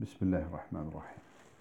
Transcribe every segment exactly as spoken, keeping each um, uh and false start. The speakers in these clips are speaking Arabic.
بسم الله الرحمن الرحيم.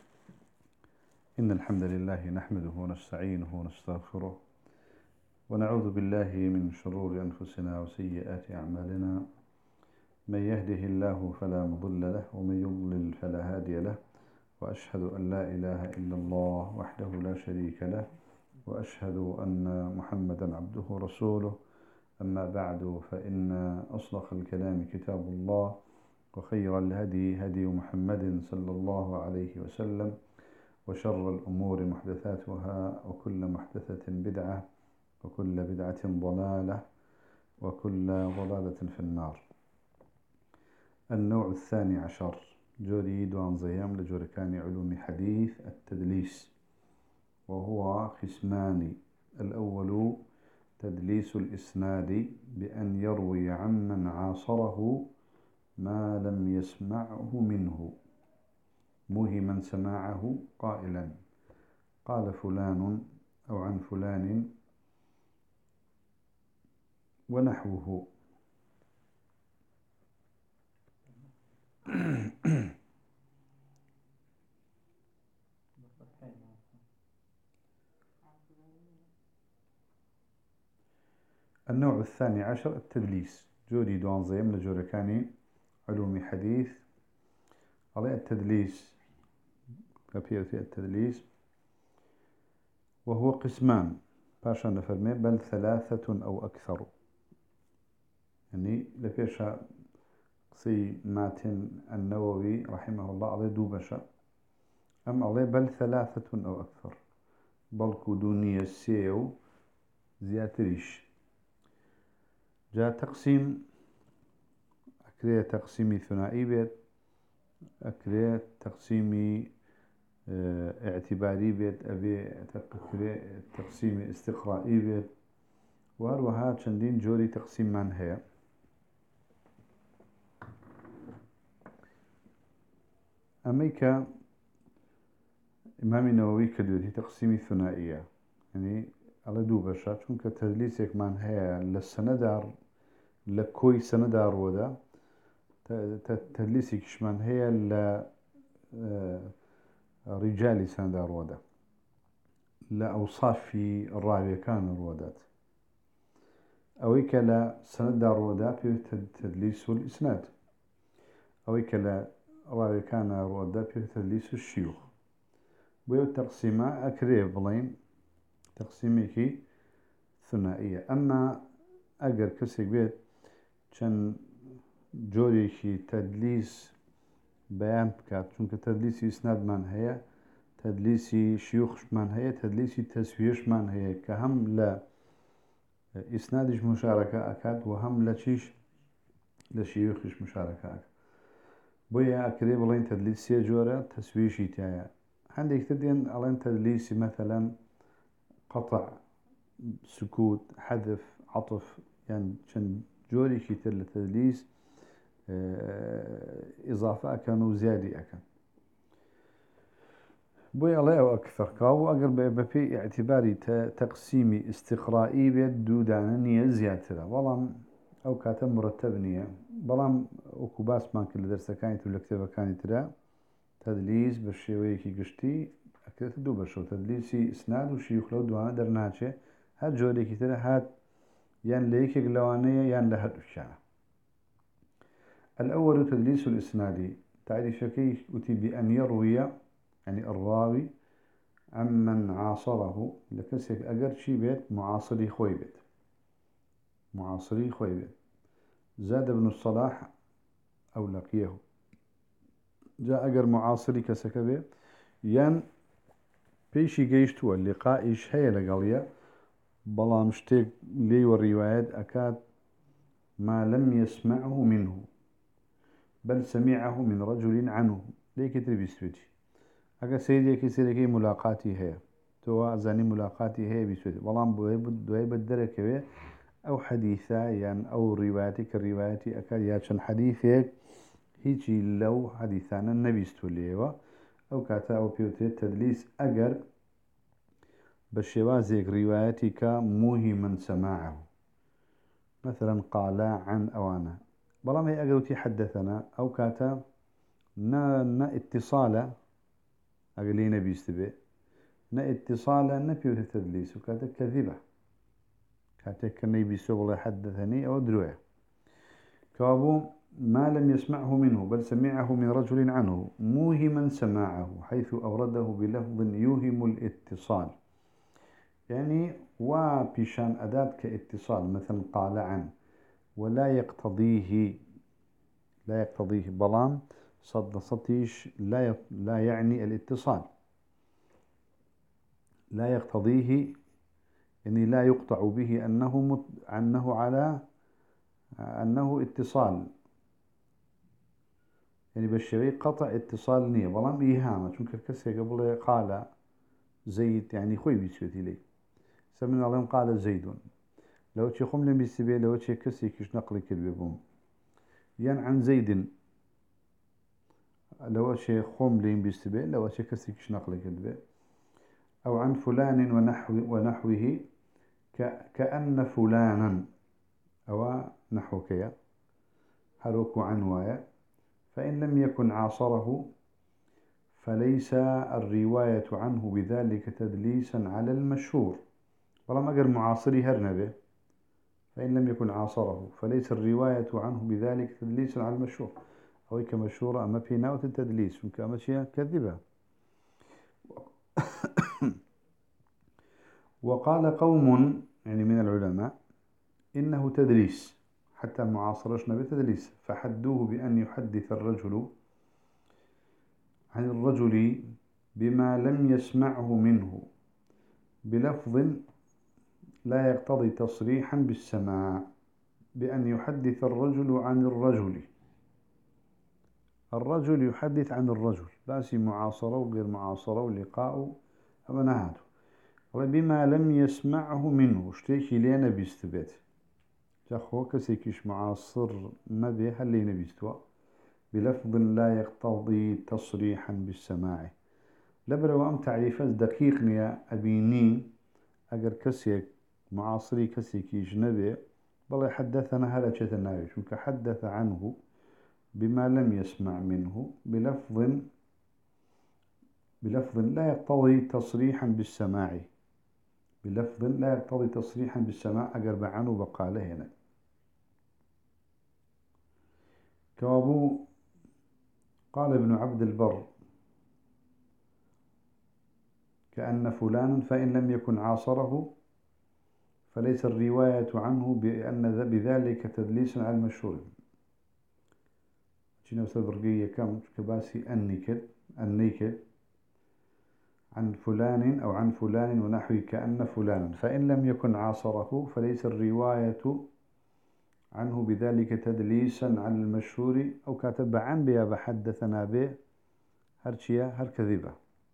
إن الحمد لله نحمده ونستعينه ونستغفره ونعوذ بالله من شرور أنفسنا وسيئات أعمالنا. من يهده الله فلا مضل له ومن يضلل فلا هادي له، وأشهد أن لا إله إلا الله وحده لا شريك له، وأشهد أن محمدا عبده ورسوله. أما بعد، فإن أصدق الكلام كتاب الله، وخير الهدي هدي محمد صلى الله عليه وسلم، وشر الأمور محدثاتها، وكل محدثة بدعة، وكل بدعة ضلالة، وكل ضلالة في النار. النوع الثاني عشر جوري دوان زيام لجوركان علوم حديث التدليس، وهو قسمان. الأول تدليس الإسناد بأن يروي عمن عاصره ما لم يسمعه منه، موهما سماعه قائلا قال فلان أو عن فلان ونحوه. النوع الثاني عشر التدليس، جوري دوان زيم لجوركاني علوم حديث. على التدليس كبيرتي التدليس، وهو قسمان باشا نفرمي بل ثلاثة أو أكثر. يعني لفيش قصي ماتن النووي رحمه الله عليه دوبشا، أم عليه بل ثلاثة أو أكثر، بل كدونية السيو زياتريش. جاء تقسيم أكريه تقسيمي ثنائي بيت، أكريه تقسيمي اه اعتباري بيت، أبي أكريه تقسيمي استقرائي بيت، وهروها چندين جوري تقسيم من هي. أميكا إمام النووي كدوتي تقسيمي ثنائية، يعني على دو بشا، چونك تدليسك من هي للسندار لكوي سندار ودا، تدليسك من هي ل رجال سندار ودا، لأوصاف الراوي كان الودات، أويك لا سندار ودا في تدليس الإسناد، أويك لا راوي كان الودا في تدليس الشيوخ. بيو تقسيمة أكريه بلين تقسيميكي ثنائية. أما أجر كسك بيت كان جوريكي تدليس بيان بكات، چونك تدليسي إسناد من هي، تدليسي شيوخ من هي، تدليسي تسويش من هي، كهم لا إسنادش مشاركة أكاد، وهم لا شيش لشيوخش مشاركة أكاد. بويا أكريه بلين تدليسي جورة تسويشي تايا. عندك تدين ألين تدليسي مثلا قطع، سكوت، حذف، عطف، يعني كان جوري كتير للتدليس إضافة كانوا زيادة أكن. بوي الله أو أكثر كاو أقرب بفي اعتباري تقسيمي استقرائي بيد دودانية زيادة، والله أو كاتب مرتبنية، بلام وكباس ما كل درس كانت ولا كتابة كانت ترى تدليس بالشيوية كي قشتي أكيد دو بشو تدليسي إسناد وشيوخ لو دوانا درناچه هاد جوري كتير هاد يان ليك قلوانية يان لهد الشعر. الأول تدليس الإسنادي، تعريف شكي أتي بأن يروي، يعني الراوي عمن عاصره، لكسك أجر شي بيت معاصري خوي بيت، معاصري خوي بيت. زاد ابن الصلاح أو لقيه، جاء أجر معاصري كسكبه يان بيشي جيشتوا اللقاء إيش هي لقاليا، بلا مشتاق لي والروايات أكاد ما لم يسمعه منه بل سمعه من رجل عنه. ليك تربيستوتي أكا سيدي كي سيدي ملاقاتي هي توا زاني ملاقاتي هي بيستوتي، بلان بوي بدرك بي أو حديثا يعني أو رواياتك الرواياتي أكاد ياتشن حديثك هيجي لو حديثانا النبي استوليوا أو كاتا أو بيوتي تدليس أجر بشوازيك رواياتك موهما سماعه، مثلا قال عن أوانا، بلام هي أجروتي حدثنا أو كاتا نا نا اتصالة أقلينا بيستبه نا اتصالة نبيه التدليس وكاتك كذبة كاتك كني بيسوغ حدثني أو دروية كابو ما لم يسمعه منه بل سمعه من رجل عنه موهما سماعه حيث أورده بلفظ يوهم الاتصال يعني وبشان أداة كاتصال مثلا قال عن ولا يقتضيه لا يقتضيه بلان صد صتيش لا لا يعني الاتصال لا يقتضيه يعني لا يقطع به أنه مت أنه على أنه اتصال يعني بالشري قطع اتصال نية بلان إيهامة چونك كسي قبل قال زيد يعني خوي بيسوتي لي سمعنا الله قال زيد لو تشي خملين بيسبي لو تشي كسي كيش نقل كذبهم ين عن زيد لو تشي خملين بيسبي لو تشي كسي كيش نقل كذبه أو عن فلان ونحو ونحوه كأن فلانا أو نحو كيا هروك عنوايا فإن لم يكن عاصره فليس الرواية عنه بذلك تدليسا على المشهور ولم أقر معاصري هرنبه فإن لم يكن عاصره فليس الرواية عنه بذلك تدليسا على المشهور أو كمشهورة أما في ناوة التدليس وكما شيء كذبة وقال قوم يعني من العلماء إنه تدليس حتى معاصرشنا بتدليس فحدوه بأن يحدث الرجل عن الرجل بما لم يسمعه منه بلفظ لا يقتضي تصريحا بالسماع بأن يحدث الرجل عن الرجل الرجل يحدث عن الرجل باسي معاصرة وغير معاصرة ولقاء أمناته بما لم يسمعه منه اشتيكي لينا بيستبت جاخو كسيكيش معاصر مبي هل لينا بيستوى بلفظ لا يقتضي تصريحا بالسماع لبرو أم تعريفات دقيقني أبيني أجر كسيك معاصري كسيكي جنبي بل حدثنا هلا شتناوي شو حدث عنه بما لم يسمع منه بلفظ بلفظ لا يقتضي تصريحا بالسماع بلفظ لا يقتضي تصريحا بالسماع أقرب عنه بقاله هنا كوابو قال ابن عبد البر كأن فلانا فإن لم يكن عاصره فليس الرواية عنه بأن بذلك تدليس على المشهور شنو سبرقية كم كباسي النكد النكد عن فلان أو عن فلان ونحوي كأن فلانا فإن لم يكن عاصره فليس الرواية عنه بذلك تدليسا على المشهور أو كاتب عن بيا بحدثنا به هرشيا هر كذبة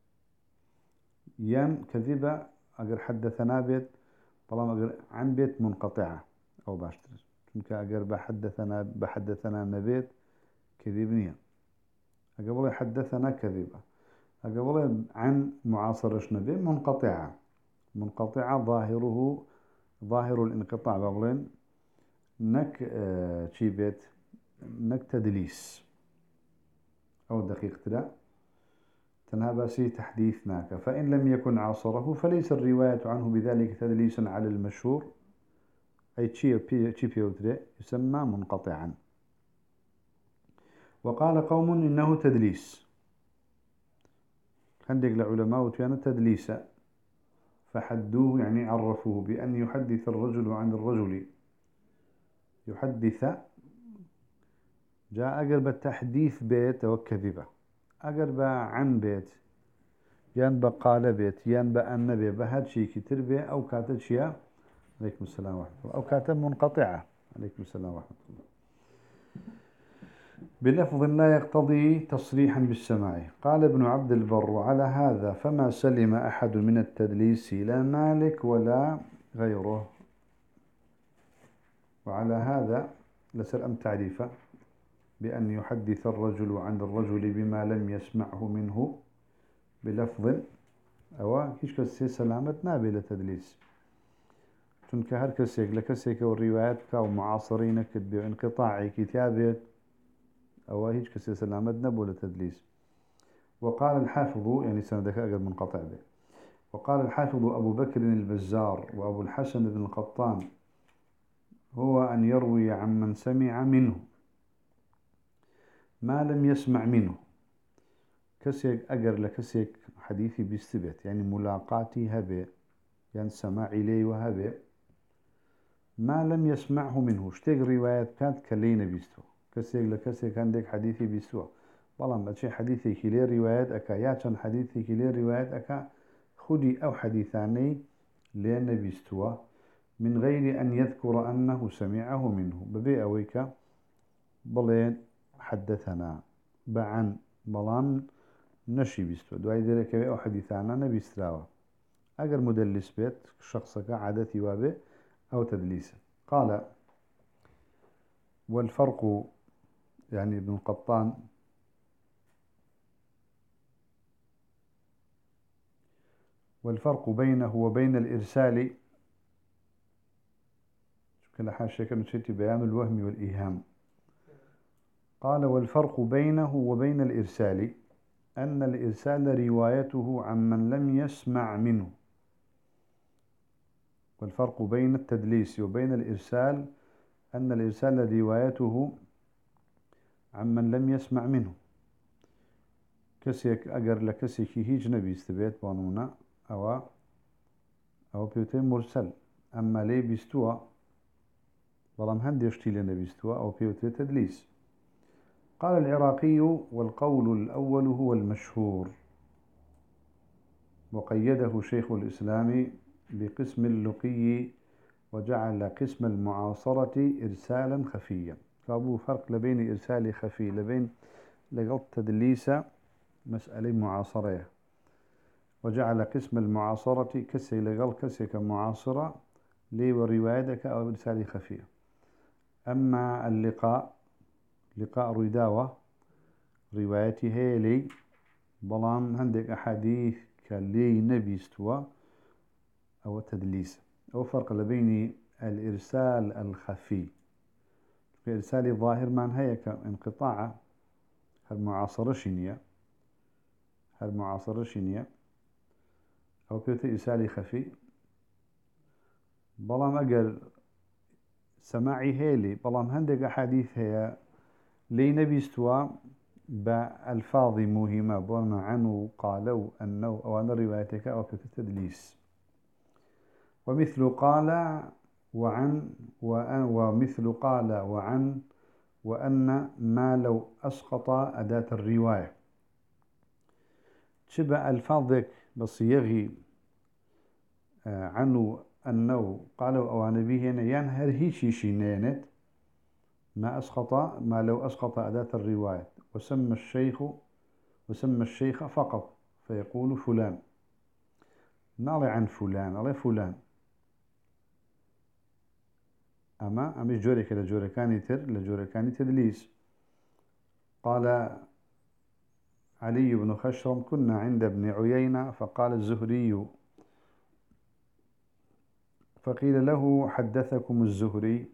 ين كذبة أجر حدثنا بيت طالما أجر عن بيت منقطعة أو باشتر كنك أجر بحدثنا بحدثنا نبيت كذبنية أقبل حدثنا كذبة أقبل عن معاصرش نبي منقطعة منقطعة ظاهره ظاهر الانقطاع بقولين نك اه شي بيت نك تدليس أو دقيق تلا تنهبسي تحديث ناك فإن لم يكن عاصره فليس الرواية عنه بذلك تدليسا على المشهور أي شي بيوتري يسمى منقطعا وقال قوم إنه تدليس عندك العلماء وتيانا تدليسا فحدوه يعني عرفوه بأن يحدث الرجل عن الرجل يحدث جاء أقرب التحديث بيت وكذبة أقرب عن بيت يان بقال بيت يان بأن بيت بهاد شيء كتير بيت أو كاتب شيء عليكم السلام ورحمة الله أو كاتب منقطعة عليكم السلام ورحمة الله بلفظ لا يقتضي تصريحا بالسماع قال ابن عبد البر على هذا فما سلم أحد من التدليس لا مالك ولا غيره وعلى هذا لسر أم تعريفه بأن يحدث الرجل عن الرجل بما لم يسمعه منه بلفظ أو كيش كسي سلامة نابلة تدليس چونك هر كسيك لكسيك والروايات كاو معاصرين كتبه انقطاعي كتابه أو هيج كسي سلامة نبو لتدليس وقال الحافظ يعني سندك أجر منقطع به. وقال الحافظ أبو بكر البزار وأبو الحسن بن القطان هو أن يروي عمن سمع منه ما لم يسمع منه. كسيك أجر لكسيك حديثي بيستبت يعني ملاقاتي هبه يعني سماعي لي وهبه ما لم يسمعه منه اشتيق روايات كانت كلينا بيستو كسيك لكسيك عندك حديثي بيستو والله ما تشي حديثي كلي روايات أكا ياتشن حديثي كلي روايات أكا خدي أو حديثاني لأن بيستو من غير أن يذكر أنه سمعه منه ببيع ويكا بلين حدثنا بعن بلان نشي بيستو دواي ذلك أو حديثانا نبيستراوا أجر مدلس بيت شخصك عادتي وابه أو تدليسه. قال والفرق يعني ابن القطان والفرق بينه وبين الإرسال كل حاشية كمشيتي بيان الوهم والإيهام. قال والفرق بينه وبين الإرسال أن الإرسال روايته عمن لم يسمع منه. والفرق بين التدليس وبين الإرسال أن الإرسال روايته عمن لم يسمع منه. كسيك أجر لكسيك هيج نبي استبيت بانونا أو أو بيوتين مرسل أما لي بيستوى بلام هندي يشتي لنا بيستوى أو بيوتين تدليس. قال العراقي والقول الأول هو المشهور وقيده شيخ الإسلام بقسم اللقي وجعل قسم المعاصرة إرسالا خفيا. فأبو فرق لبين إرسال خفي لبين لقط تدليس مسألة معاصرة وجعل قسم المعاصرة كسي لقل كسي كمعاصرة لي وروايتك أو إرسال خفية. أما اللقاء لقاء رداوة روايته لي بلان عندك أحاديث كلي نبي استوى أو التدليس أو فرق لبين الإرسال الخفي في إرسال الظاهر من هيك انقطاع هالمعاصرة شنية هالمعاصرة شنية أو كيف إرسال خفي بلام أجر سماعي هيلي بلام عندك أحاديث هي لي نبي استوى بألفاظ مهمة بنا عنه قالوا أنه أو أن روايتك أو كيف تدليس ومثل قال وعن وأن ومثل قال وعن وأن ما لو أسقط أداة الرواية شبه ألفاظك بصيغي عنه أنه قالوا أو نبيه ينهر هيشي شينينت ما أسقط ما لو أسقط أداة الرواية وسمى الشيخ وسمى الشيخ فقط فيقول فلان نالي عن فلان على فلان أما أمي جورك لجوركاني تر لجوركاني تدليس. قال علي بن خشرم كنا عند ابن عيينة فقال الزهري فقيل له حدثكم الزهري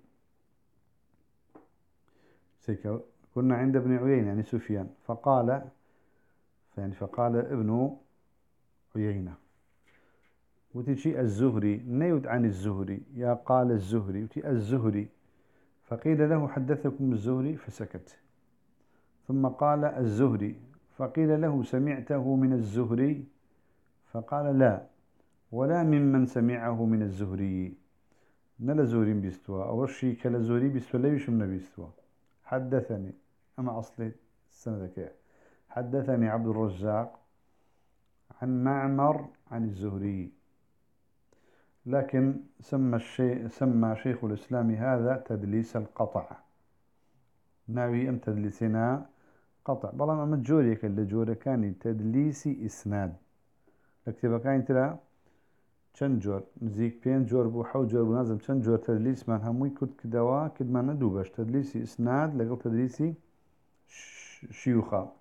كنا عند ابن عيينة يعني سفيان فقال يعني فقال ابن عيينة وتشي الزهري نيود عن الزهري يا قال الزهري وتي الزهري فقيل له حدثكم الزهري فسكت ثم قال الزهري فقيل له سمعته من الزهري فقال لا ولا ممن سمعه من الزهري نلا زهري بيستوى أو الشيء كلا زهري بيستوى لا يشمنا بيستوى. حدثني أما أصلي السنة ذكية حدثني عبد الرزاق عن معمر عن الزهري لكن سمى الشيء سمى شيخ الإسلام هذا تدليس القطع ناوي أم تدليسنا قطع بلان أما جوريك اللي جوري كان تدليسي إسناد اكتبا كان ترى چند جور نزيك بين جور بو حو جور بو نازم چند جور تدليس من هموي كد كدوا كد ما ندوبش تدليسي إسناد لقل تدليسي شيوخا.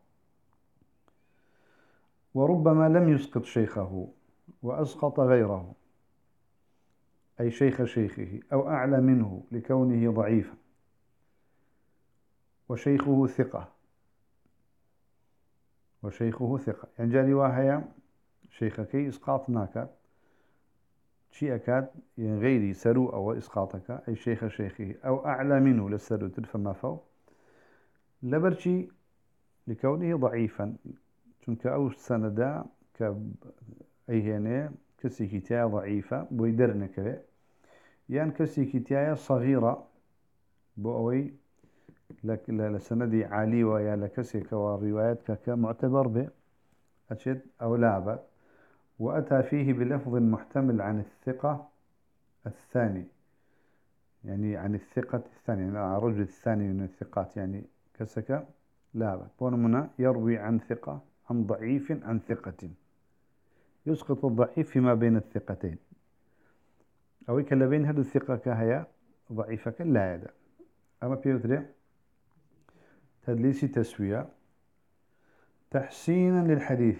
وربما لم يسقط شيخه وأسقط غيره أي شيخ شيخه أو أعلى منه لكونه ضعيفا وشيخه ثقة وشيخه ثقة. يعني جاري واهية شيخك إسقاط ناكات شيء أكاد يعني غيري سرو أو إسقاطك أي شيخ شيخه أو أعلى منه للسرو تلف ما فوق لبرشي لكونه ضعيفا چونك أو سندا كأي هنا كسي كتاية ضعيفة بويدرنك يعني كسي كتاية صغيرة بوأوي لك لسندي عالي ويا لكسي كوروايات كمعتبر به أشد أو لعبة وأتى فيه بلفظ محتمل عن الثقة الثاني يعني عن الثقة الثانية يعني الرجل الثاني من الثقات يعني كسك لعبة بونمنا يروي عن ثقة عن ضعيف عن ثقة يسقط الضعيف فيما بين الثقتين أو كلا بين هذه الثقة كهيا ضعيفة لا يدا أما بيوتري تدليس تسوية تحسينا للحديث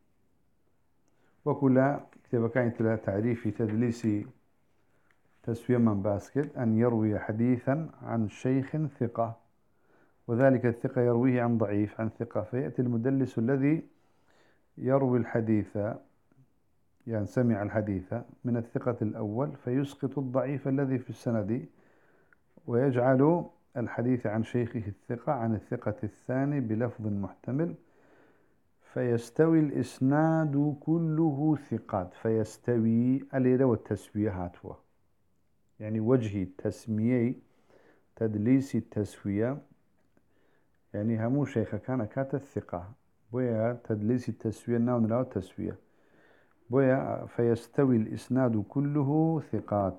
وكل كتاب كان تعريف تدليس تسوية من باسكت أن يروي حديثا عن شيخ ثقة وذلك الثقة يرويه عن ضعيف عن ثقة فيأتي المدلس الذي يروي الحديث يعني سمع الحديث من الثقة الأول فيسقط الضعيف الذي في السند ويجعل الحديث عن شيخه الثقة عن الثقة الثاني بلفظ محتمل فيستوي الإسناد كله ثقات فيستوي الإله والتسوية هاتوا يعني وجه التسمية تدليس التسوية يعني همو شيخ كان كات الثقة بويا تدليس التسوية ناون لا التسوية بويا فيستوي الإسناد كله ثقات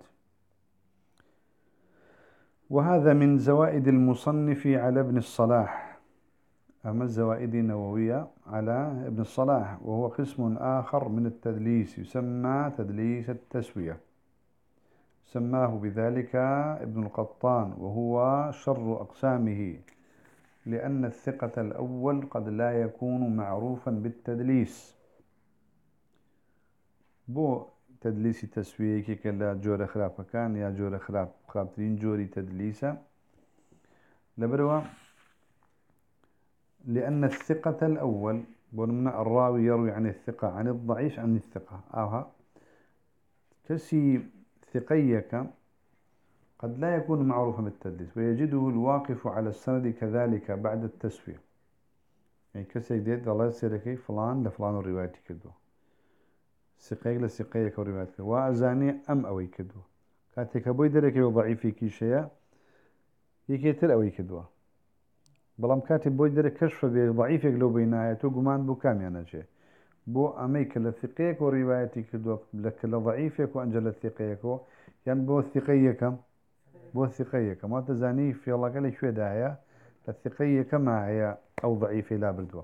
وهذا من زوائد المصنف على ابن الصلاح أما الزوائد النووية على ابن الصلاح وهو قسم آخر من التدليس يسمى تدليس التسوية سماه بذلك ابن القطان وهو شر أقسامه لأن الثقة الأول قد لا يكون معروفا بالتدليس بو تدليس تسوية كلا جور خراب كان يا جور خراب خرابترين جوري تدليسا لبروا لأن الثقة الأول بنمنا الراوي يروي عن الثقة عن الضعيف عن الثقة أوها كسي ثقيك قد لا يكون معروفا بالتدليس ويجده الواقف على السند كذلك بعد التسوية يعني كسي ديد الله يسيركي فلان لفلان الرواية كدو سقيق لسقيق الرواية كدو وأزاني أم أوي كدو كاتك بوي دركي وضعيفي كي شيء يكيتر أوي كدو بلام كاتب بوي درك كشف بضعيفك لو بينايته قمان بو كام ينجي بو أميك لثقيك وروايتي كدو لك لضعيفك وأنجل الثقيك يعني بو الثقيك بو الثقيك ما تزاني في الله قال شوي داعية الثقيك ما هي أو ضعيفة لا بردوه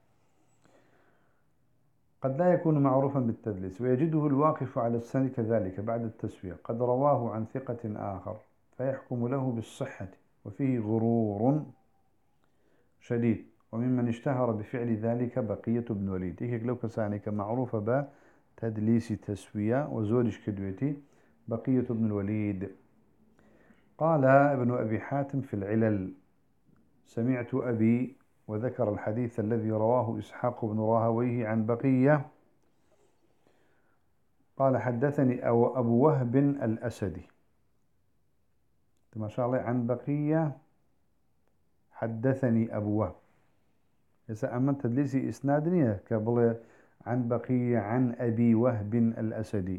قد لا يكون معروفا بالتدليس ويجده الواقف على السند كذلك بعد التسوية قد رواه عن ثقة آخر فيحكم له بالصحة وفيه غرور شديد وممن اشتهر بفعل ذلك بقية بن وليد إيك لو كسانك معروفة بتدليس تسوية وزورش كدويتي بقية بن الوليد قال ابن أبي حاتم في العلل سمعت أبي وذكر الحديث الذي رواه إسحاق بن راهويه عن بقية قال حدثني أو أبو وهب الأسدي ما شاء الله عن بقية حدثني أبو وهب إذا أما تدليسي إسنادني قبل عن بقية عن أبي وهب الأسدي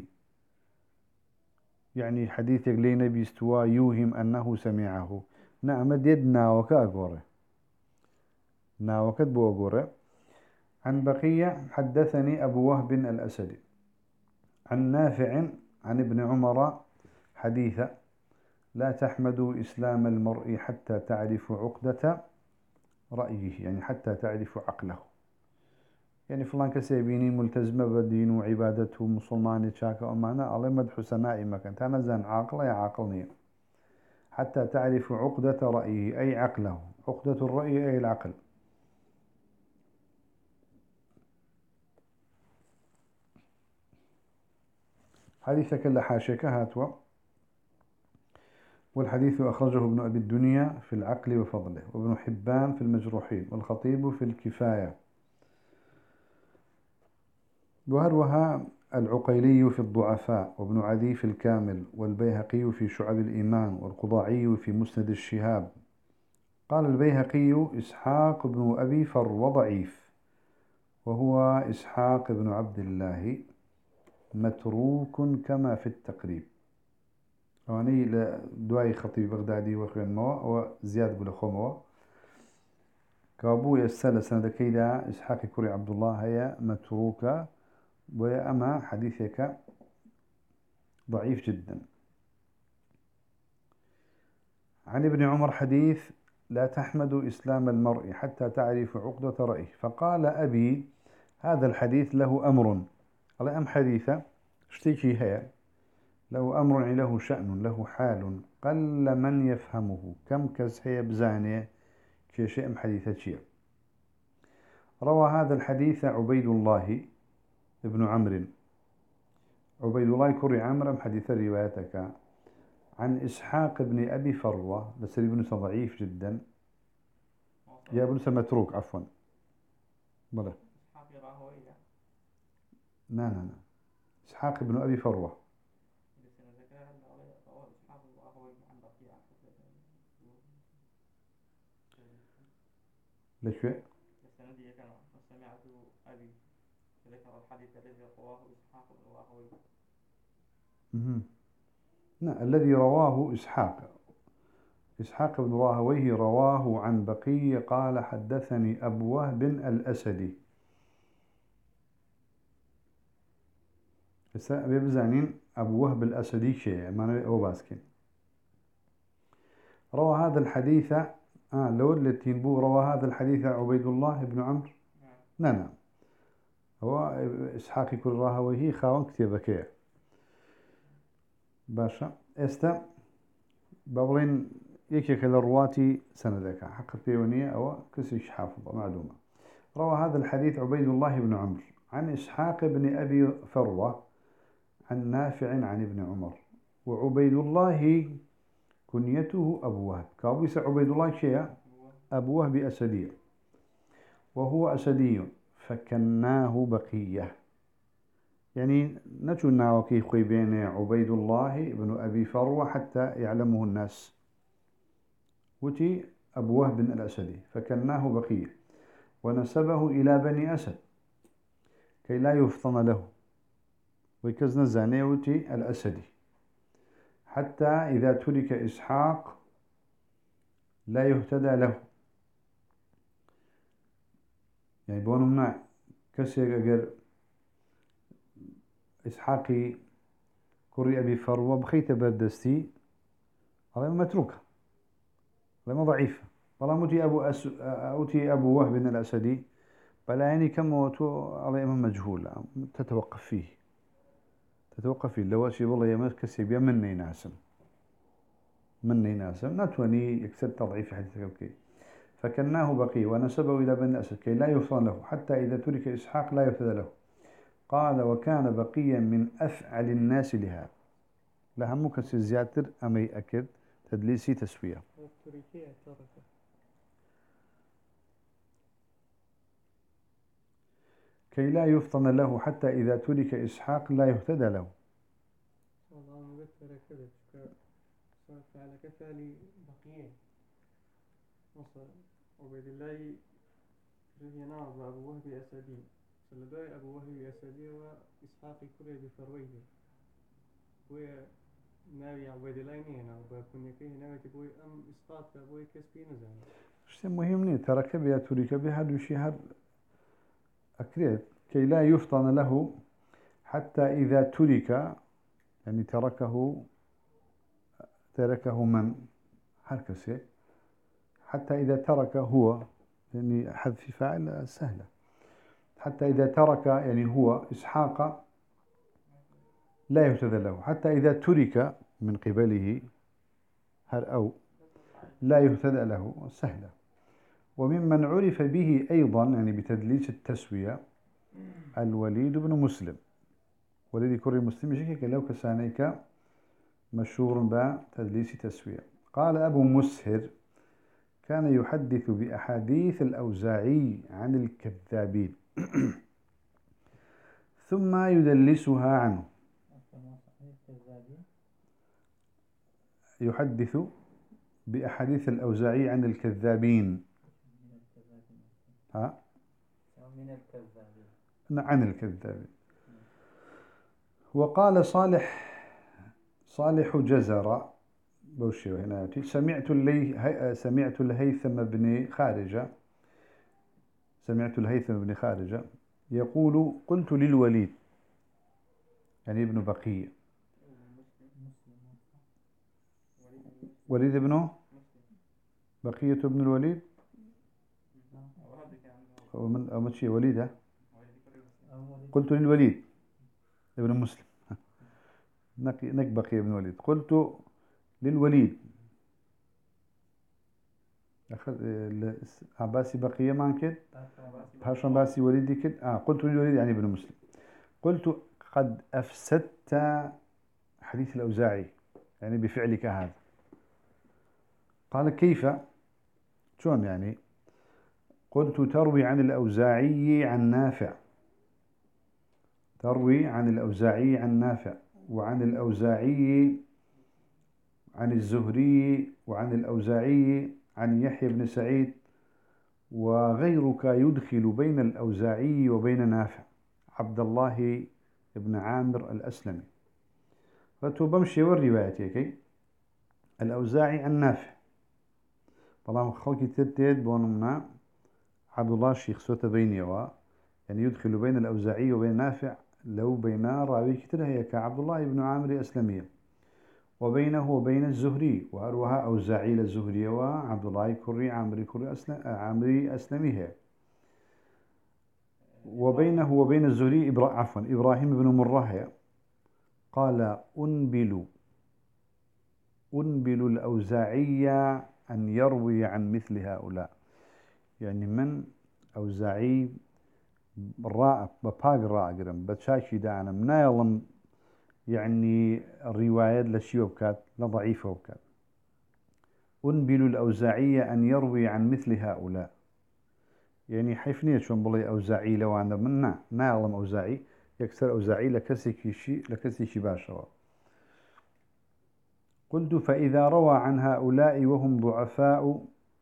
يعني حديثك لي نبي استوى يوهم أنه سمعه نعم ديد ناوك أقوره ناوك بو أقوره عن بقية حدثني أبو وهب الأسدي عن نافع عن ابن عمر حديثا لا تحمدوا إسلام المرء حتى تعرفوا عقدة رأيه يعني حتى تعرفوا عقله يعني فلان كسيبيني ملتزمة بدين وعبادته مسلمان شاكا أمانا الله مدح سنائي مكان تانا زان عاقل يا عاقلني حتى تعرفوا عقدة رأيه أي عقله عقدة الرأي أي العقل حديث كلا حاشك هاتوا والحديث أخرجه ابن أبي الدنيا في العقل وفضله وابن حبان في المجروحين والخطيب في الكفاية وهروها العقيلي في الضعفاء، وابن عدي في الكامل، والبيهقي في شعب الإيمان، والقضاعي في مسند الشهاب. قال البيهقي: إسحاق بن أبي فروة ضعيف، وهو إسحاق بن عبد الله متروك كما في التقريب. واني لدواي خطيب بغدادي وخوين موا وزياد بن خموا كابو يسال سند كيدا إسحاق كوري عبد الله هي متروكة، ويا أما حديثك ضعيف جدا. عن ابن عمر حديث: لا تحمد إسلام المرء حتى تعرف عقدة رأيه. فقال أبي: هذا الحديث له أمر. قال: أم حديثة اشتكي هي له أمر، يعني له شأن، له حال، قل من يفهمه، كم كز هي بزانية كشيء أم حديثة شيء. روى هذا الحديث عبيد الله ابن عمرو. عبيد الله كري عمرو حديث روايتك عن إسحاق بن أبي فروة، بس ابن ضعيف جدا. يا ابن متروك عفوا. بلى. لا لا لا إسحاق بن أبي فروة. ليش في؟ سمعت أبي ذكر الحديث الذي رواه إسحاق بن راهويه. لا، الذي رواه إسحاق إسحاق بن راهويه رواه عن بقي قال: حدثني أبو وهب الأسدي. أبي بزانين أبو وهب الأسدي شيء ما هو باسكين. روى هذا الحديث آه لو التي بو روى هذا الحديث عبيد الله بن عمرو. نعم نعم هو إسحاق كل راهويه خاون كتابك باشا استا بابلين يكي كلا رواتي سندك حق البيونية أو كسيش حافظة معلومة. روى هذا الحديث عبيد الله بن عمرو عن إسحاق بن أبي فروة عن نافع عن ابن عمر. وعبيد الله كنيته أبو وهب. كابوس عبيد الله شيء أبو وهب أسدي، وهو أسدي فكناه بقية، يعني نجنا وكي خوي بين عبيد الله بن أبي فروة حتى يعلمه الناس. وتي أبو وهب الأسدي فكناه بقية، ونسبه إلى بني أسد كي لا يفطن له، ويكزن الزانيوتي الأسدي، حتى إذا ترك إسحاق لا يهتدى له. يعني بونمنا كسي أجر إسحاقي كري أبي فروة بخيت بردستي هذا متروكة، هذا ضعيف. والله متي أبو أس أوتي أبو وهب الأسدي بلا يعني كم موتو على إمام مجهول تتوقف فيه تتوقف فيه لو أشي والله يمس كسي بيا مني ناسم مني ناسم نتوني يكسر تضعيف حديث كبكي. فكناه بقي ونسبه إلى بني أسد كي لا يفطن له، حتى إذا ترك إسحاق لا يهتدى له. قال: وكان بقيا من أفعل الناس لها. لهم كسي زياتر أمي أكد تدليسي تسوية. كي لا يفطن له حتى إذا ترك إسحاق لا يهتدى له. فعل كفالي بقية مصر عبيد الله رهينا أبو وهب أسدي سلباي أبو وهب أسدي وإسحاق كري بفرويه وناوي عبيد الله نينا وبكون يكيه ناوي تبوي أم إسقاط أبوي كسبي نزاني شيء مهم ني ترك بها ترك بها دوشي هاد أكريت كي لا يفطن له حتى إذا ترك، يعني تركه تركه من هركسي حتى إذا ترك هو، يعني حذف فاعل سهلة. حتى إذا ترك يعني هو إسحاق لا يهتدى له، حتى إذا ترك من قبله هر أو لا يهتدى له سهلة. وممن عرف به أيضا يعني بتدليس التسوية الوليد بن مسلم. وليد كري مسلم يشكك لو كسانيك مشهور بتدليس تسوية. قال أبو مسهر: كان يحدث بأحاديث الأوزاعي عن الكذابين ثم يدلسها عنه. يحدث بأحاديث الأوزاعي عن الكذابين. ها؟ من الكذابين. عن الكذابين. وقال صالح صالح جزر بوشي هنا سمعت اللي سمعت الهيثم بن خارجة سمعت الهيثم بن خارجة يقول قلت للوليد يعني ابن بقية وليد ابنه بقية ابن الوليد أو من أو مشي وليده. قلت للوليد ابن مسلم نك نك بقية ابن الوليد قلت للوليد أخذ عباسي بقية ما كده هاش عباسي وليدي كده آه قلت للوليد يعني ابن مسلم قلت قد أفسدت حديث الأوزاعي يعني بفعلك هذا. قال كيف شلون يعني؟ قلت تروي عن الأوزاعي عن نافع تروي عن الأوزاعي عن نافع وعن الأوزاعي عن الزهري وعن الأوزاعي عن يحيى بن سعيد وغيرك يدخل بين الأوزاعي وبين نافع عبد الله بن عامر الأسلمي. فتبمشي والرواية الأوزاعي عن نافع طالما خلقي ترتيد بونمنا عبد الله الشيخ سوت بينيوا يعني يدخل بين الأوزاعي وبين نافع لو بين راوي كتير هي كعبد الله بن عامر الأسلمي وبينه وبين الزهري وأروها أوزاعي للزهري وعبد الله كري عامري كري أسلم عامري أسلمي هي وبينه وبين الزهري إبرا عفوا إبراهيم بن مرة قال أنبل أنبل الأوزاعي أن يروي عن مثل هؤلاء يعني من أوزاعي راء بباق راء قرم بتشاكي دانا منا يظن يعني الروايات لشي وبكات لضعيفة وبكات. أنبل الأوزاعي أن يروي عن مثل هؤلاء يعني حيفني شون بلي أوزاعي لو أنا منا نا يظن أوزاعي يكسر أوزاعي لكسي شيء لكسي شي باشوا. قلت فإذا روى عن هؤلاء وهم ضعفاء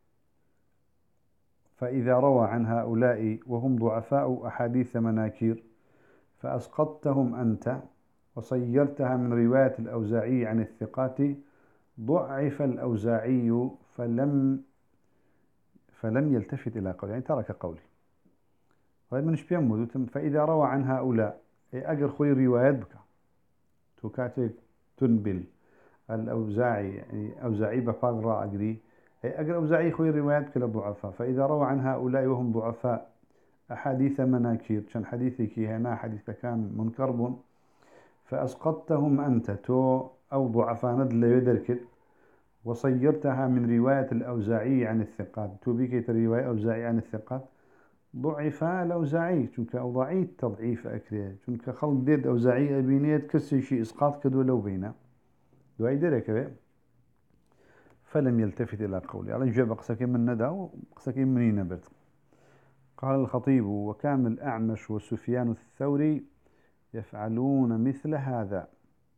فإذا روى عن هؤلاء وهم ضعفاء أحاديث مناكير فأسقطتهم أنت وصيرتها من رواية الأوزاعي عن الثقات ضعف الأوزاعي فلم فلم يلتفت إلى قولي يعني ترك قولي. طيب من شبيان فإذا روى عن هؤلاء أجر خوي روايات بك تكاتك تنبل الأوزاعي يعني أوزاعي بفاق أجري أجر أوزاعي خوي روايات كلا ضعفاء فإذا روى عن هؤلاء وهم ضعفاء أحاديث مناكير كان حديثك هنا حديث كان منكرب فأسقطتهم أنت تو أو ضعفاء ندل يدركت وصيرتها من رواية الأوزاعي عن الثقات تو بيكيت رواية أوزاعي عن الثقات ضعف الأوزاعي چونك أوضاعي تضعيف أكريه چونك خلق ديد أوزاعي أبينيت كسي شي إسقاط كدو لو بينا دو أي درك فلم يلتفت إلى قولي على جاب قسكي من ندى وقسكي مني نبرت. قال الخطيب وكان الأعمش وسفيان الثوري يفعلون مثل هذا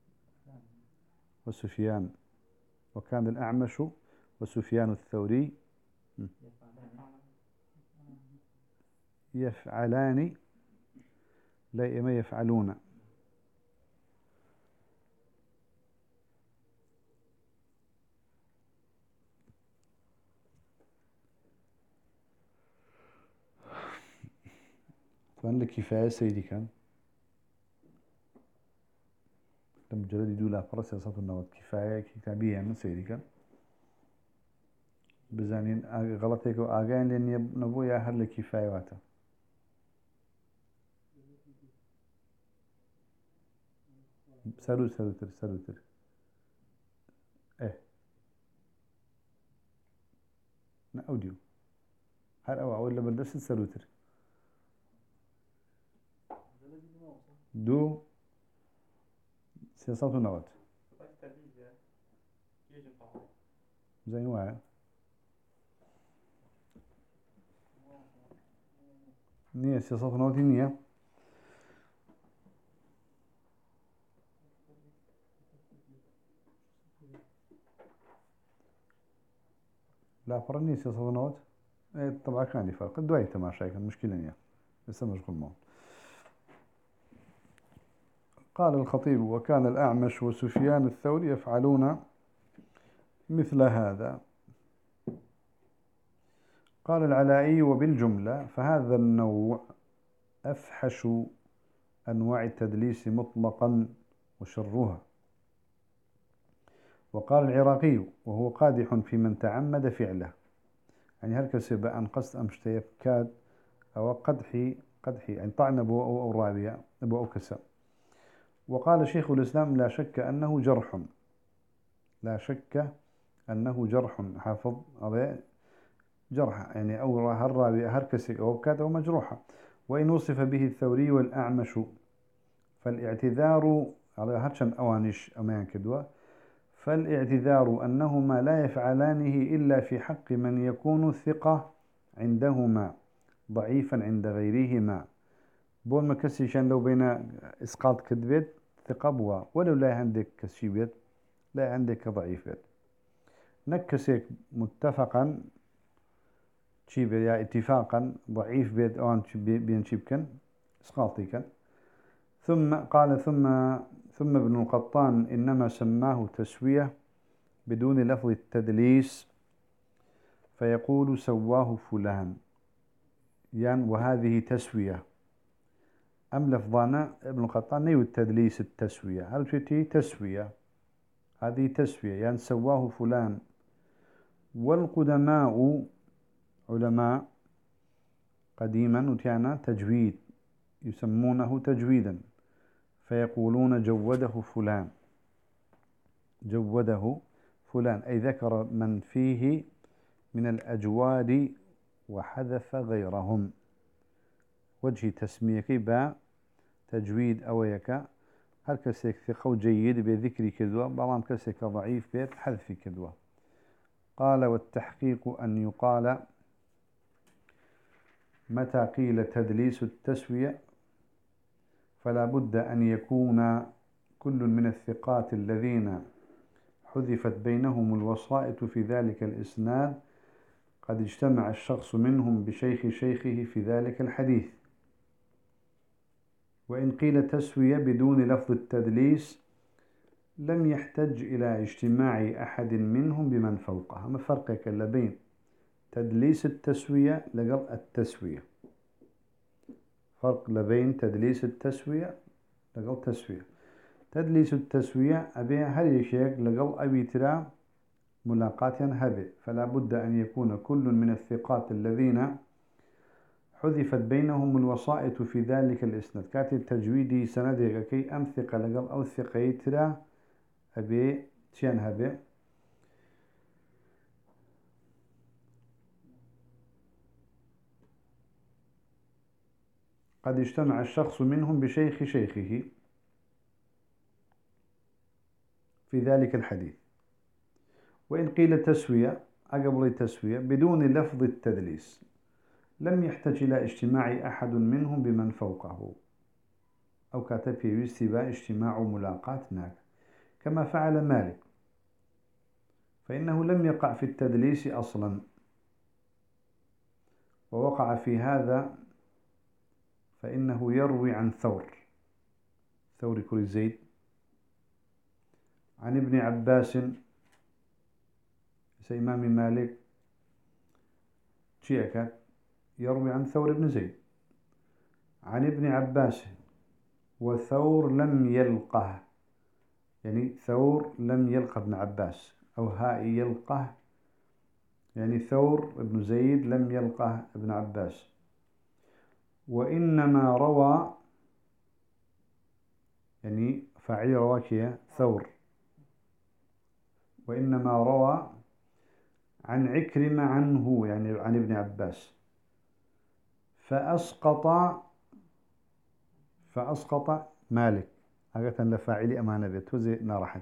وسفيان وكان الأعمش وسفيان الثوري يفعلان لا ما يفعلون فان لكفاية سيدي كان لما جلد يدولا فرس يصف النوات كفاية كتابية من سيدي كان بزانين غلطيك وآقاين لأن نبويا هر لكفاية واتا سلو سلو تر سلو تر ايه نا اوديو هر او اول لبردس سلو تر دو سياسات النوات زين واعي نية سياسات النوات نية لا فرني سيصونوت طبعا كان فرق دواي تماشا كان مشكلة نيا لسه مشغول معه. قال الخطيب: وكان الأعمش وسفيان الثوري يفعلون مثل هذا. قال العلائي: وبالجملة فهذا النوع أفحش أنواع التدليس مطلقا وشرها. وقال العراقي: وهو قادح في من تعمد فعله، يعني هركس بأن قصد أمشتيب كاد أو قدحي قدحي يعني طعن أبو أو رابية أبو أو كسا. وقال شيخ الإسلام: لا شك أنه جرح، لا شك أنه جرح، حافظ عليه جرح يعني أو هالرابية هركسي أو كاد أو مجروحة. وإن وصف به الثوري والأعمش فالاعتذار على هرشن أوانش أمان كدوة، فالاعتذار أنهما لا يفعلانه إلا في حق من يكون ثقة عندهما ضعيفا عند غيرهما. بون ما كسيشان لو بين إسقاط كذبت ثقة بوا، ولو لا عندك كسيبت لا عندك ضعيفت نكسيك متفقا شيب يا اتفاقا ضعيف بيت أوان بين شيبكن إسقاطي كان. ثم قال ثم ثم ابن القطان إنما سماه تسوية بدون لفظ التدليس، فيقول سواه فلان يعني وهذه تسوية. أم لفظانا ابن القطان نيو التدليس التسوية، هل تتي تسوية هذه تسوية يعني سواه فلان. والقدماء علماء قديما وكان تجويد يسمونه تجويدا، فيقولون جوده فلان، جوده فلان أي ذكر من فيه من الأجواد وحذف غيرهم. وجه تسميك با تجويد أويك هل كسيك ثقة جيد بذكر كدوة، بلام كسيك ضعيف بيت حذف كدوة. قال: والتحقيق أن يقال متى قيل تدليس التسوية فلا بد أن يكون كل من الثقات الذين حذفت بينهم الوسائط في ذلك الإسناد قد اجتمع الشخص منهم بشيخ شيخه في ذلك الحديث. وإن قيل تسوية بدون لفظ التدليس لم يحتج إلى اجتماع أحد منهم بمن فوقه. ما فرقك بين تدليس التسوية لقل التسوية؟ فرق بين تدليس التسوية لقل تسوية. تدليس التسوية أبي هل يشيك لقل أبي ترى ملاقات هذه، فلا بد أن يكون كل من الثقات الذين حذفت بينهم الوسائط في ذلك الإسناد كاتي التجويدي سندك كي أم ثقة لقل أو ثقة ترى أبي تيان هبي قد اجتمع الشخص منهم بشيخ شيخه في ذلك الحديث. وإن قيل تسوية أقبل تسوية بدون لفظ التدليس لم يحتج إلى اجتماع أحد منهم بمن فوقه، أو كاتب في يستباء اجتماع ملاقات هناك كما فعل مالك، فإنه لم يقع في التدليس أصلا، ووقع في هذا فإنه يروي عن ثور ثور كل زيد عن ابن عباس إمام مالك شيئك يروي عن ثور بن زيد عن ابن عباس، وثور لم يلقه يعني ثور لم يلقى ابن عباس، أو هاء يلقه يعني ثور ابن زيد لم يلقه ابن عباس. وإنما روى يعني فاعل رواكية ثور، وإنما روى عن عكرمة عنه يعني عن ابن عباس، فأسقط فأسقط مالك أغتا لفاعل أمانة بيت وزي نارحد،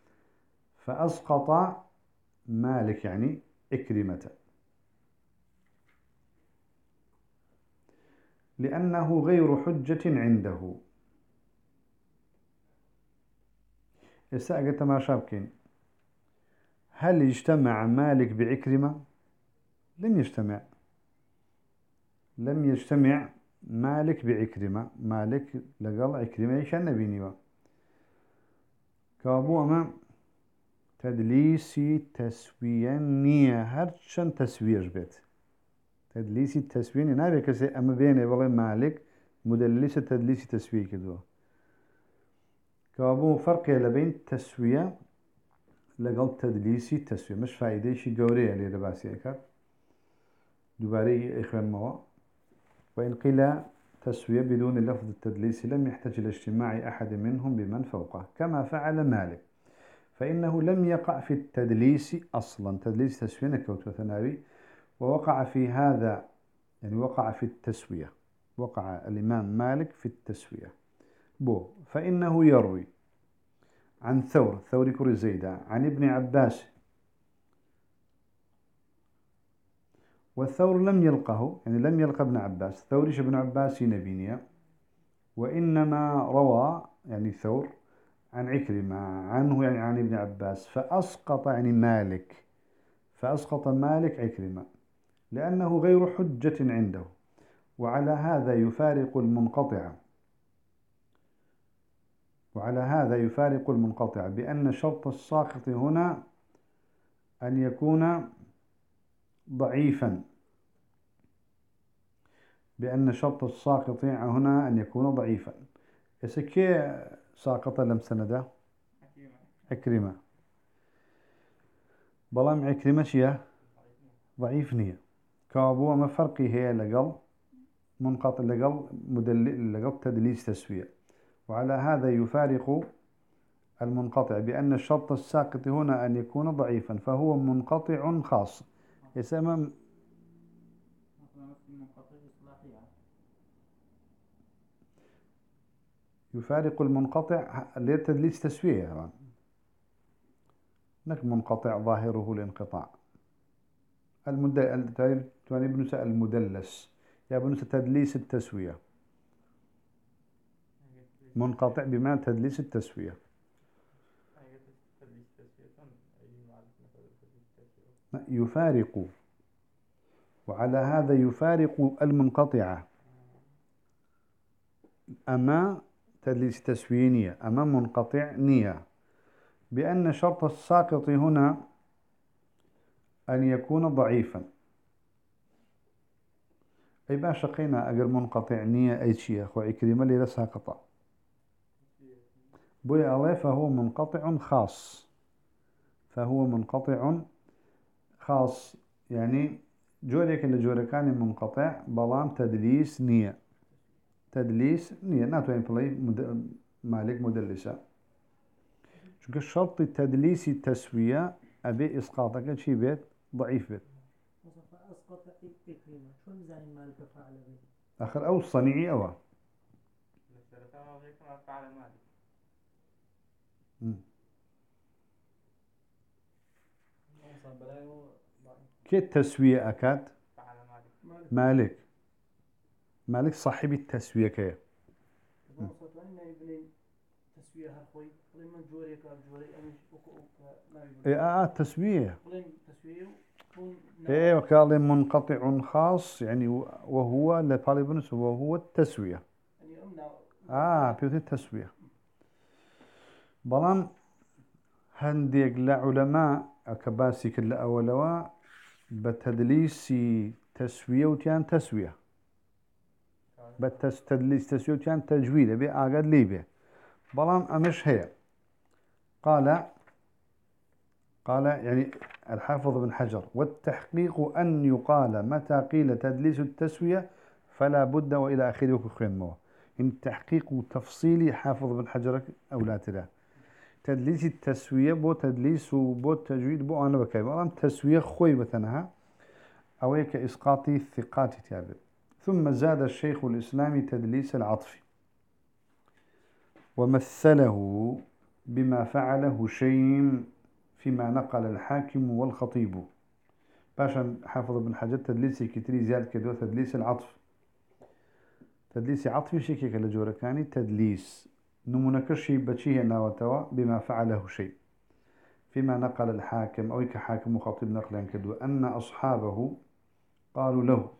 فأسقط مالك يعني عكرمة لأنه غير حجة عنده. يسأل ما شابكين هل اجتمع مالك بعكرمة لم يجتمع لم يجتمع مالك بعكرمة مالك لقال عكرمة شان نبيني كابو أما تدليسي تسوية نية هرشان تسوية جبت تدليسي تسوية نابي كسي أما بيني والله مالك مدلسة تدليسي تسوية كدوا كابو فرق بين تسوية لقل تدليسي تسوية مش فايدة شي قورية اللي رباسي أكاد دوباري إخوان موا وإن قيل تسوية بدون لفظ التدليس لم يحتج إلى اجتماع أحد منهم بمن فوقه كما فعل مالك فإنه لم يقع في التدليس أصلا تدليس تسوية نكوت وثناوي ووقع في هذا يعني وقع في التسوية وقع الإمام مالك في التسوية بو فإنه يروي عن ثور ثور كري زيدة عن ابن عباس والثور لم يلقه يعني لم يلقى ابن عباس ثوريش ابن عباس نبينيا وإنما روى يعني ثور عن عكرمة عنه يعني عن ابن عباس فأسقط يعني مالك فأسقط مالك عكرمة لأنه غير حجة عنده وعلى هذا يفارق المنقطع وعلى هذا يفارق المنقطع بأن شرط الساقط هنا أن يكون ضعيفا بأن شرط الساقط هنا أن يكون ضعيفا كي ساقط لم سنده عكرمة بلام عكرمة شيا ضعيف نية كابو ما فرقي هي لقل منقطع لقل مدل لقل تدليس تسوية وعلى هذا يفارق المنقطع بأن الشرط الساقط هنا أن يكون ضعيفا فهو منقطع خاص يسمى يفارق المنقطع لتدليس تسوية يعني. هناك منقطع ظاهره الانقطاع المدل تعني بنسى المدلس يا بنسى تدليس التسوية منقطع بمعنى تدليس التسوية يفارق وعلى هذا يفارق المنقطعة أما تدليس تسوينية أما منقطع نية بأن شرط الساقط هنا أن يكون ضعيفا أي باشا قينا أجر منقطع نية أي شيء أخو عكرمة لي ساقطة بوي الله فهو منقطع خاص فهو منقطع خاص يعني جوريك اللي جوريكاني منقطع بلام تدليس نية تدليس نية ناتو ينفلي مد... مالك مدلسة شو الشرط التدليس التسوية أبي إسقاطك شي بيت ضعيف بيت أسقط إكرمة شو مزاين مالك فعل به آخر أو صنيعي أو فعل مالك كي التسوية أكاد مالك مالك صاحب التسوية كي إيه آه التسوية إيه وقال منقطع خاص يعني وهو لطالب نفسه وهو التسوية آه بيوت التسوية بلان هنديك لعلماء كباسي كل أولوا بتدليس تسوية وتيان تسوية بتدليس تسوية وتيان تجويد بي آقاد ليبيا بلان أمش هي قال قال يعني الحافظ بن حجر والتحقيق أن يقال متى قيل تدليس التسوية فلا بد وإلى آخره وكخين مو إن تحقيق تفصيلي حافظ بن حجر أولات له تدليس التسوية بو تدليس وبو تجويد بو أنا بكاي بلان تسوية خوي بتنها أويك إسقاطي الثقات تابع ثم زاد الشيخ الإسلامي تدليس العطف ومثله بما فعله هشيم فيما نقل الحاكم والخطيب باشا حافظ ابن حجر تدليسي كتري زياد كدو تدليس العطف تدليس عطفي شيكي كالجورة كاني تدليس نمونكشي بشيه ناوتوا بما فعله شيء فيما نقل الحاكم أو كحاكم وخطيب نقلا كدو أن أصحابه قالوا له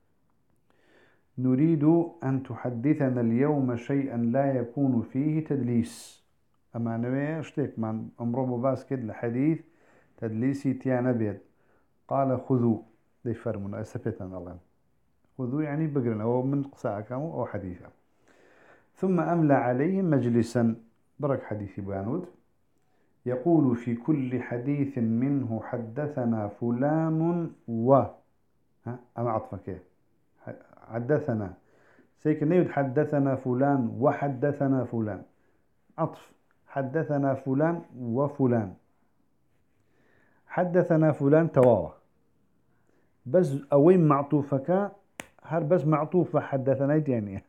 نريد أن تحدثنا اليوم شيئا لا يكون فيه تدليس. أما نوي اشتك من أمره باسكت لحديث تدليسي تيانا بيد. قال خذوا دي فرمنا أسفتنا الله خذوا يعني بقرنا أو من قصاء أو حديثا. ثم أملى عليهم مجلسا برك حديث بانود يقول في كل حديث منه حدثنا فلان و ها أما عطفك حدثنا سيك نيود حدثنا فلان وحدثنا فلان عطف حدثنا فلان وفلان حدثنا فلان تواوى بس أوين معطوفك هر بس معطوفة حدثنا يعني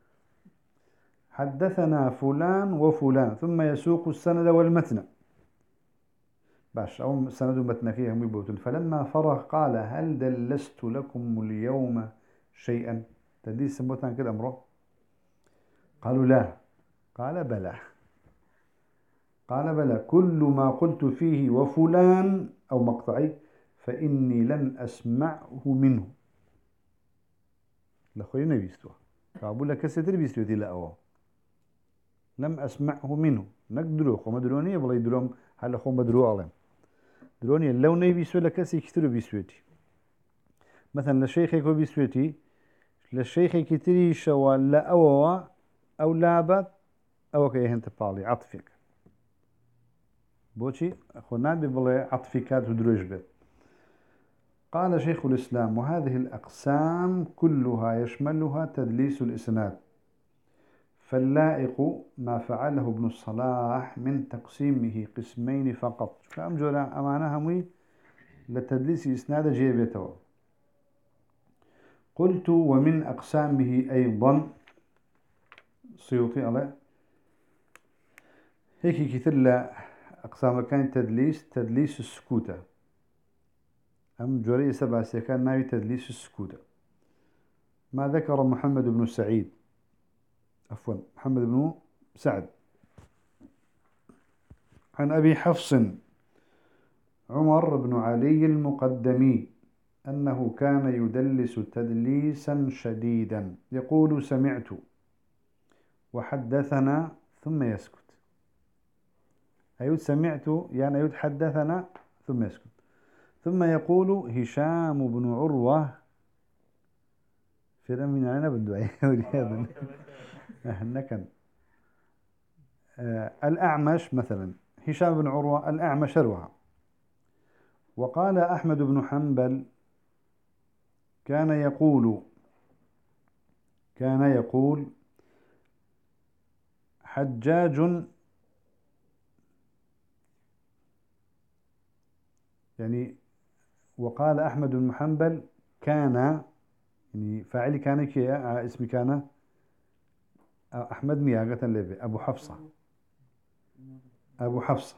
حدثنا فلان وفلان ثم يسوق السند والمتن باش أو السند والمتن فيها ميبوتون. فلما فرغ قال هل دلست لكم اليوم شيئا تدليس سموتنا كده أمره قالوا لا قال بلى قال بلى كل ما قلت فيه وفلان أو مقطعي فإني لم أسمعه منه لخوينا بيستوى فأقول لك كستر بيستوى دي لا أوه لم أسمعه منه نقدروا خو مدروني والله يدرون هل خو مدروا عليهم دروني لو نبي بيستوى لكسي كتير بيستوتي مثلا لشيخك بيستوتي للشيخ كتير شوا لا أوه أو لابد أو كي هنت بالي عطفك بوشي أخونا بيبلي عطفكات ودروج بيت. قال شيخ الإسلام وهذه الأقسام كلها يشملها تدليس الإسناد فاللائق ما فعله ابن الصلاح من تقسيمه قسمين فقط. كم جولا أمانة همي لتدليس إسناد جيبته. قلت ومن أقسامه أيضا سيوطي عليه هيك كثير لا أقسام كان تدليس تدليس السكوتة أم جوري سبع سكان ناوي تدليس السكوتة. ما ذكر محمد بن سعيد عفوا محمد بن سعد عن أبي حفص عمر بن علي المقدمي أنه كان يدلس تدليسا شديدا يقول سمعت وحدثنا ثم يسكت. أيود سمعت يعني أيود حدثنا ثم يسكت ثم يقول هشام بن عروة في من أنا بالدعاء وليابا نكن آه الأعمش مثلا هشام بن عروة الأعمش روها. وقال أحمد بن حنبل كان يقول كان يقول حجاج يعني وقال أحمد بن حنبل كان يعني فاعل كان كي اسمي كان أحمد مياقة لبي أبو حفصة أبو حفصة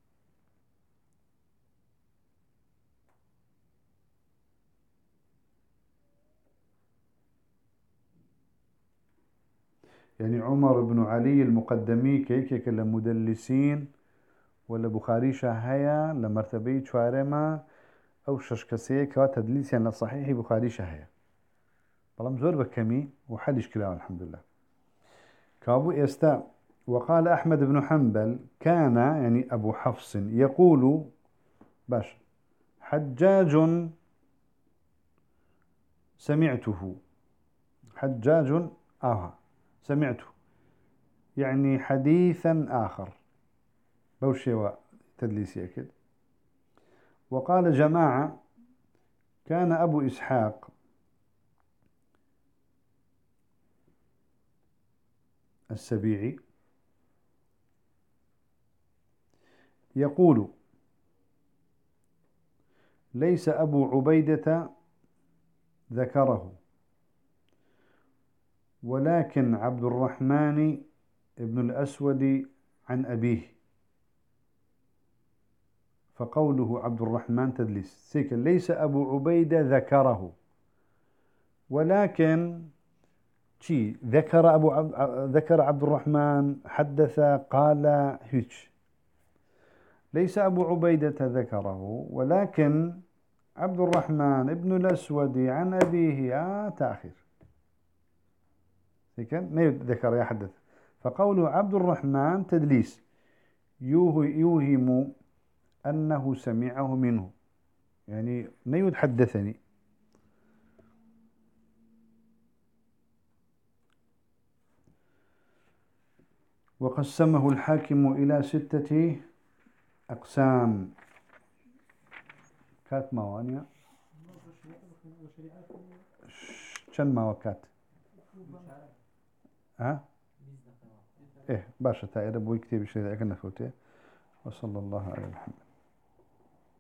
يعني عمر بن علي المقدمي كي كي مدلسين ولا بخاري شهيا لمرتبة شوارما أو ششكسية كوا تدليس يعني صحيح بخاري شهيا بلام زور بكمي وحدش كلام الحمد لله كابو يستا. وقال أحمد بن حنبل كان يعني أبو حفص يقول باش حجاج سمعته حجاج آه سمعته يعني حديثا آخر بوشي تدليسي أكيد. وقال جماعة كان أبو إسحاق السبيعي يقول ليس أبو عبيدة ذكره ولكن عبد الرحمن ابن الأسود عن أبيه فقوله عبد الرحمن تدليس سيكل ليس أبو عبيدة ذكره ولكن شي ذكر أبو عب... ذكر عبد الرحمن حدث قال هيك ليس أبو عبيدة ذكره ولكن عبد الرحمن ابن الأسود عن أبيه آه تأخير لكن نيد ذكر يحدث. فقوله عبد الرحمن تدليس يوهم أنه سمعه منه، يعني نيد حدثني. وقسمه الحاكم إلى ستة أقسام. كات موانيا شن موكات ها إيه باشا تائر أبوي كتير بشيء ذاك النفوته. وصلى الله على محمد.